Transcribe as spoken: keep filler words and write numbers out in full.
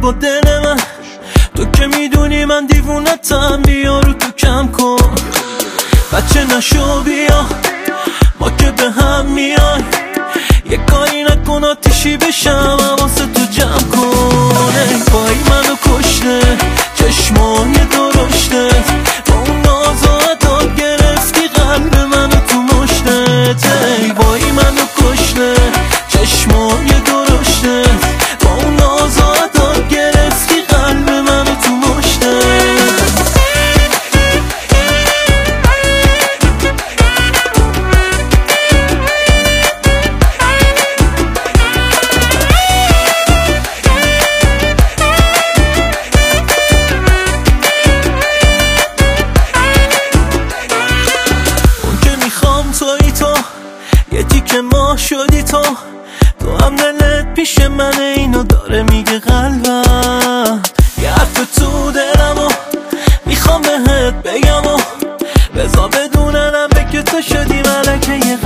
با دل من، تو که میدونی من دیوونتم، بیا رو تو کم کن بچه نشو بیا ما که به هم میای، یه کاری نکن آتیشی بشم حواست تو جمع کن. ای وای منو کشته چشمای درشته، با اون ناز و عداد گرفتی قلب منو تو مشتت. ای وای منو کشته چشمای درشته، با اون ناز و عداد گرفتی قلب منو تو مشتت. توی تو یه تیکه ما شدی تو، تو هم دلت پیش من اینو داره میگه قلبم، یه حرف تو دلم و میخوام بهت بگم و بذار بدوننم به که تو شدی ملکه